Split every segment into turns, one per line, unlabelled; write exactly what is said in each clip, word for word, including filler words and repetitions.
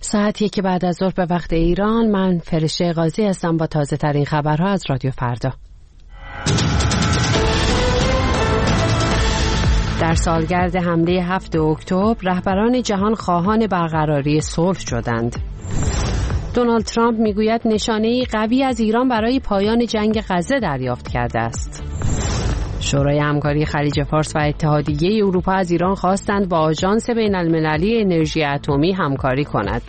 ساعت یک بعد از ظهر به وقت ایران. من فرشته قاضی هستم با تازه ترین خبرها از رادیو فردا. در سالگرد حمله هفتم اکتبر رهبران جهان خواهان برقراری صلح شدند. دونالد ترامپ میگوید نشانه‌ای قوی از ایران برای پایان جنگ غزه دریافت کرده است. شورای همکاری خلیج فارس و اتحادیه اروپا از ایران خواستند با آژانس بین المللی انرژی اتمی همکاری کند.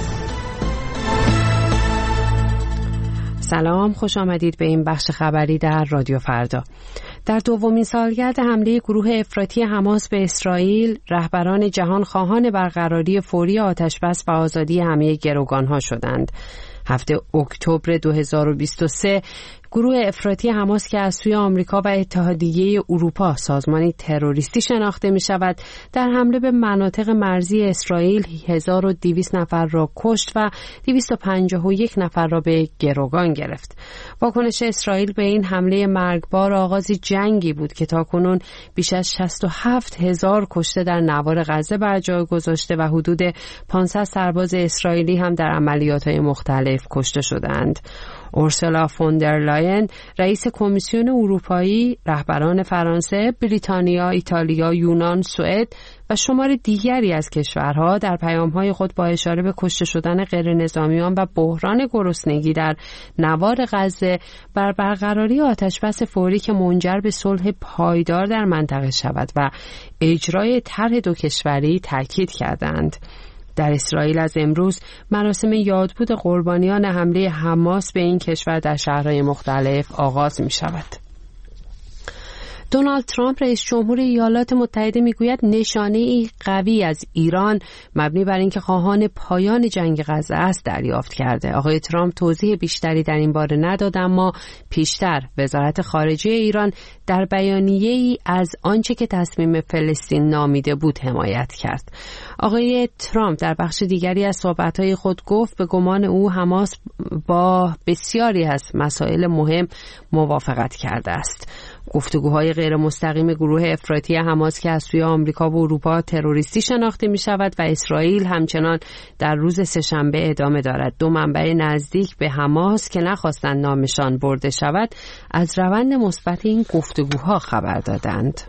سلام، خوش آمدید به این بخش خبری در رادیو فردا. در دومین سالگرد حمله گروه افراطی حماس به اسرائیل، رهبران جهان خواهان برقراری فوری آتشبس و آزادی همه گروگانها شدند. هفتم اکتبر دو هزار و بیست و سه گروه افراطی حماس که از سوی آمریکا و اتحادیه اروپا سازمانی تروریستی شناخته می شود، در حمله به مناطق مرزی اسرائیل هزار و دویست نفر را کشت و دویست و پنجاه و یک نفر را به گروگان گرفت. واکنش اسرائیل به این حمله مرگبار آغازی جنگی بود که تاکنون بیش از شصت و هفت هزار کشته در نوار غزه بر جای گذاشته و حدود پانصد سرباز اسرائیلی هم در عملیات‌های مختلف کشته شدند. اورسولا فون در لاین، رئیس کمیسیون اروپایی، رهبران فرانسه، بریتانیا، ایتالیا، یونان، سوئد و شمار دیگری از کشورها در پیام‌های خود با اشاره به کشته شدن غیرنظامیان و بحران گرسنگی در نوار غزه بر برقراری آتشبس فوری که منجر به صلح پایدار در منطقه شود و اجرای طرح دو کشوری تاکید کردند. در اسرائیل از امروز مراسم یادبود قربانیان حمله حماس به این کشور در شهرهای مختلف آغاز می شود. دونالد ترامپ رئیس جمهور ایالات متحده میگوید نشانه‌ای قوی از ایران مبنی بر اینکه خواهان پایان جنگ غزه است دریافت کرده. آقای ترامپ توضیح بیشتری در این باره نداد، اما پیشتر وزارت خارجه ایران در بیانیه‌ای از آنچه که تصمیم فلسطین نامیده بود حمایت کرد. آقای ترامپ در بخش دیگری از صحبت‌های خود گفت به گمان او حماس با بسیاری از مسائل مهم موافقت کرده است. گفتگوهای غیر مستقیم گروه افراطی حماس که از سوی آمریکا و اروپا تروریستی شناخته می شود و اسرائیل همچنان در روز سه‌شنبه ادامه دارد. دو منبع نزدیک به حماس که نخواستند نامشان برده شود از روند مثبت این گفتگوها خبر دادند.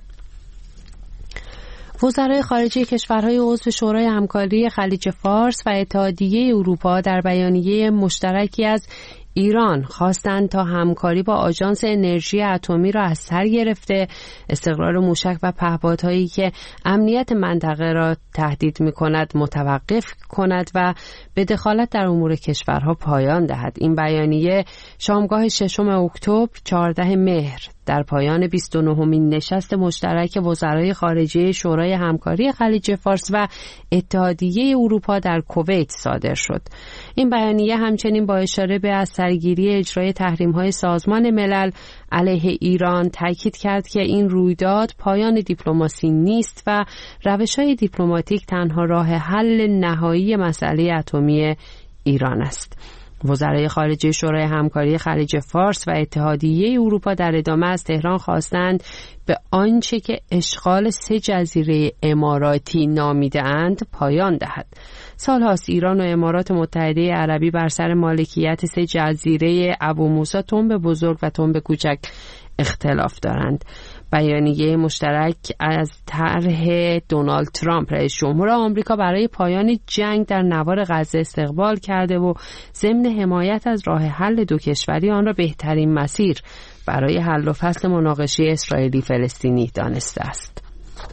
وزرای خارجه کشورهای عضو شورای همکاری خلیج فارس و اتحادیه اروپا در بیانیه مشترکی از ایران خواستند تا همکاری با آژانس انرژی اتمی را از سر گرفته، استقرار موشک و پهپادهایی که امنیت منطقه را تهدید می‌کند متوقف کند و به دخالت در امور کشورها پایان دهد. این بیانیه شامگاه ششم اکتبر چهاردهم مهر در پایان بیست و نهمین نشست مشترک وزرای خارجه شورای همکاری خلیج فارس و اتحادیه اروپا در کویت صادر شد. این بیانیه همچنین با اشاره به از سرگیری اجرای تحریم‌های سازمان ملل علیه ایران تاکید کرد که این رویداد پایان دیپلماسی نیست و روش‌های دیپلماتیک تنها راه حل نهایی مسئله اتمی ایران است. وزرای خارجه شورای همکاری خلیج فارس و اتحادیه اروپا در ادامه از تهران خواستند به آنچه که اشغال سه جزیره اماراتی نامیده‌اند پایان دهد. سال‌هاست ایران و امارات متحده عربی بر سر مالکیت سه جزیره ابو موسی تنب بزرگ و تنب کوچک اختلاف دارند. بیانیه مشترک از طرح دونالد ترامپ رئیس جمهور آمریکا برای پایان جنگ در نوار غزه استقبال کرده و ضمن حمایت از راه حل دو کشوری آن را بهترین مسیر برای حل و فصل مناقشه اسرائیلی فلسطینی دانسته است.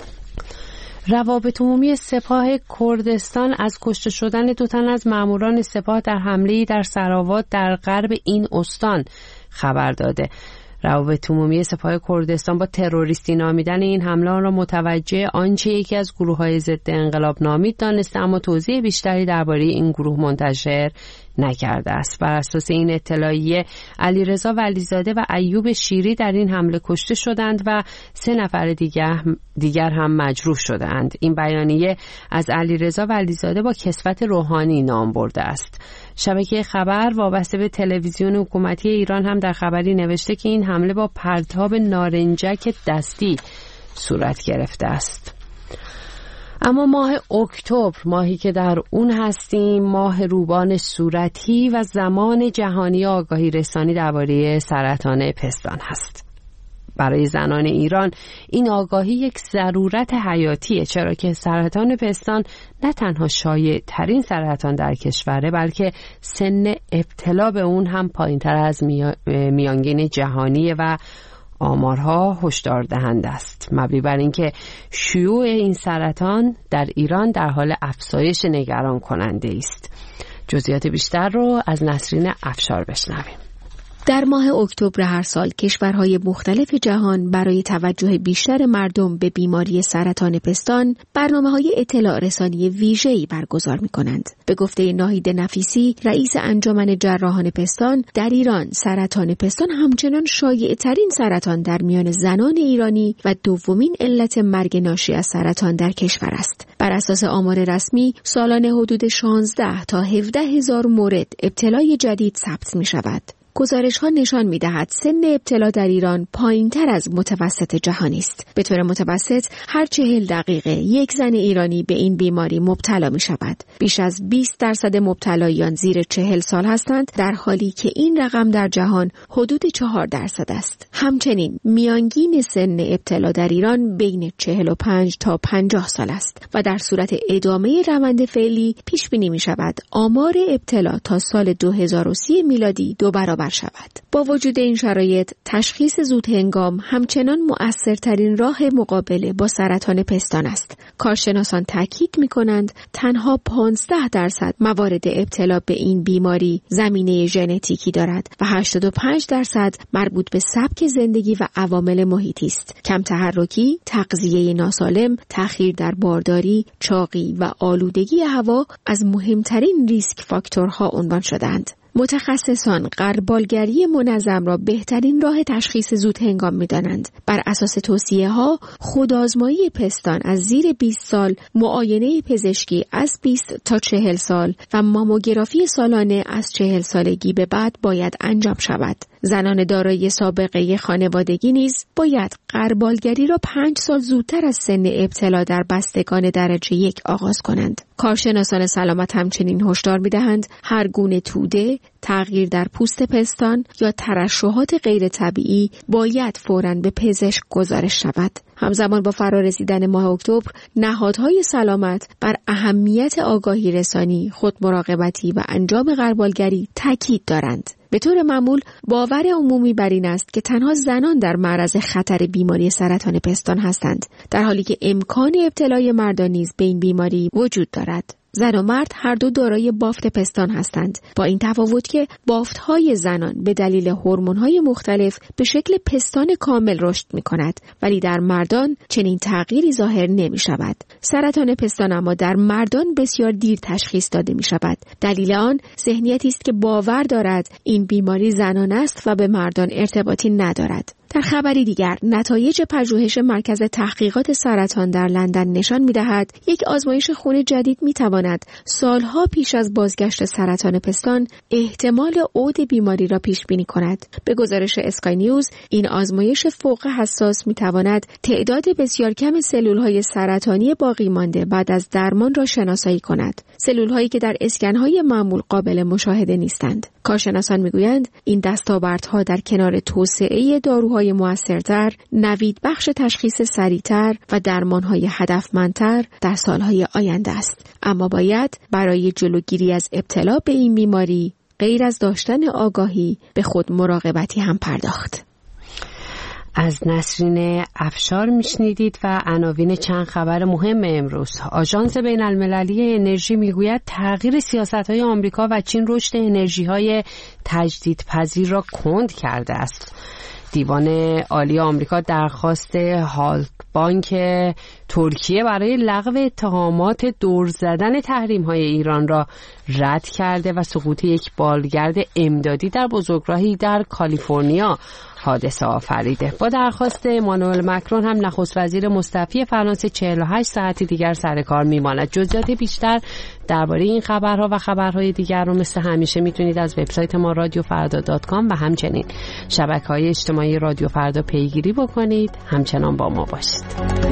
روابط عمومی سپاه کردستان از کشته شدن دو تن از ماموران سپاه در حمله‌ای در سراوات در غرب این استان خبر داده. روابط عمومی سپاه کردستان با تروریستی نامیدن این حمله را متوجه آنچه یکی از گروه‌های ضد انقلاب نامید دانسته، اما توضیح بیشتری درباره این گروه منتشر نکرده است. بر اساس این اطلاعیه علیرضا ولیزاده و ایوب شیری در این حمله کشته شدند و سه نفر دیگر دیگر هم مجروح شدند. این بیانیه از علیرضا ولیزاده با کسوت روحانی نام برده است. شبکه خبر وابسته به تلویزیون حکومتی ایران هم در خبری نوشته که این حمله با پرتاب نارنجک دستی صورت گرفته است. اما ماه اکتبر، ماهی که در اون هستیم، ماه روبان صورتی و زمان جهانی آگاهی رسانی درباره سرطان پستان هست. برای زنان ایران این آگاهی یک ضرورت حیاتیه، چرا که سرطان پستان نه تنها شایع ترین سرطان در کشوره، بلکه سن ابتلا به اون هم پایین تر از میانگین جهانیه و آمارها هشدار دهنده است، مبنی بر اینکه شیوع این سرطان در ایران در حال افزایش نگران کننده است. جزئیات بیشتر رو از نسرین افشار بشنویم.
در ماه اکتبر هر سال کشورهای مختلف جهان برای توجه بیشتر مردم به بیماری سرطان پستان برنامه‌های اطلاع رسانی ویژه‌ای برگزار می‌کنند. به گفته ناهید نفیسی، رئیس انجمن جراحان پستان، در ایران سرطان پستان همچنان شایع‌ترین سرطان در میان زنان ایرانی و دومین علت مرگ ناشی از سرطان در کشور است. بر اساس آمار رسمی، سالانه حدود شانزده تا هفده هزار مورد ابتلای جدید ثبت می‌شود. گزارش‌ها نشان می‌دهد سن ابتلا در ایران پایین‌تر از متوسط جهانی است. به طور متوسط هر چهل دقیقه یک زن ایرانی به این بیماری مبتلا می‌شود. بیش از بیست درصد مبتلایان زیر چهل سال هستند، در حالی که این رقم در جهان حدود چهار درصد است. همچنین میانگین سن ابتلا در ایران بین چهل و پنج تا پنجاه سال است و در صورت ادامه روند فعلی پیش بینی می‌شود آمار ابتلا تا سال دو هزار و سی میلادی دو برابر شود. با وجود این شرایط، تشخیص زود هنگام همچنان مؤثرترین راه مقابله با سرطان پستان است. کارشناسان تاکید می‌کنند تنها پانزده درصد موارد ابتلا به این بیماری زمینه ژنتیکی دارد و هشتاد و پنج درصد مربوط به سبک زندگی و عوامل محیطی است. کم تحرکی، تغذیه ناسالم، تأخیر در بارداری، چاقی و آلودگی هوا از مهمترین ریسک فاکتورها عنوان شدند. متخصصان غربالگری منظم را بهترین راه تشخیص زود هنگام می‌دانند. بر اساس توصیه ها، خودآزمایی پستان از زیر بیست سال، معاینه پزشکی از بیست تا چهل سال و ماموگرافی سالانه از چهل سالگی به بعد باید انجام شود. زنان دارای سابقه خانوادگی نیز باید غربالگری را پنج سال زودتر از سن ابتلا در بستگان درجه یک آغاز کنند. کارشناسان سلامت همچنین هشدار می‌دهند هر گونه توده، تغییر در پوست پستان یا ترشحات غیر طبیعی باید فوراً به پزشک گزارش شود. همزمان با فرارسیدن ماه اکتبر، نهادهای سلامت بر اهمیت آگاهی رسانی، خودمراقبتی و انجام غربالگری تاکید دارند. به طور معمول باور عمومی بر این است که تنها زنان در معرض خطر بیماری سرطان پستان هستند، در حالی که امکان ابتلای مردان نیز به این بیماری وجود دارد. زن و مرد هر دو دارای بافت پستان هستند، با این تفاوت که بافت‌های زنان به دلیل هورمون‌های مختلف به شکل پستان کامل رشد می‌کند، ولی در مردان چنین تغییری ظاهر نمی‌شود. سرطان پستان اما در مردان بسیار دیر تشخیص داده می‌شود. دلیل آن ذهنیتی است که باور دارد این بیماری زنانه است و به مردان ارتباطی ندارد. در خبری دیگر، نتایج پژوهش مرکز تحقیقات سرطان در لندن نشان می‌دهد یک آزمایش خون جدید می‌تواند سالها پیش از بازگشت سرطان پستان احتمال عود بیماری را پیش بینی کند. به گزارش اسکای نیوز، این آزمایش فوق حساس می‌تواند تعداد بسیار کم سلول‌های سرطانی باقی مانده بعد از درمان را شناسایی کند. سلول‌هایی که در اسکن‌های معمول قابل مشاهده نیستند. کارشناسان می‌گویند این دستاوردها در کنار توسعه داروهای موثرتر، نوید بخش تشخیص سریعتر و درمانهای هدفمندتر در سالهای آینده است. اما باید برای جلوگیری از ابتلا به این بیماری غیر از داشتن آگاهی به خود مراقبتی هم پرداخت.
از نسرین افشار میشنیدید و عناوین چند خبر مهم امروز. آژانس بین المللی انرژی میگوید تغییر سیاست‌های آمریکا و چین رشد انرژی‌های تجدیدپذیر را کند کرده است. دیوان عالی آمریکا درخواست هالکبانک ترکیه برای لغو اتهامات دور زدن تحریم‌های ایران را رد کرده و سقوط یک بالگرد امدادی در بزرگراهی در کالیفرنیا حادثه آفریده. با درخواست امانوئل مکرون هم نخست وزیر مستعفی فرانسه چهل و هشت ساعتی دیگر سر کار میماند. جزئیات بیشتر درباره این خبرها و خبرهای دیگر رو مثل همیشه میتونید از وبسایت ما رادیو فردا دات کام و همچنین شبکه‌های اجتماعی رادیو فردا پیگیری بکنید. همچنان با ما باشید.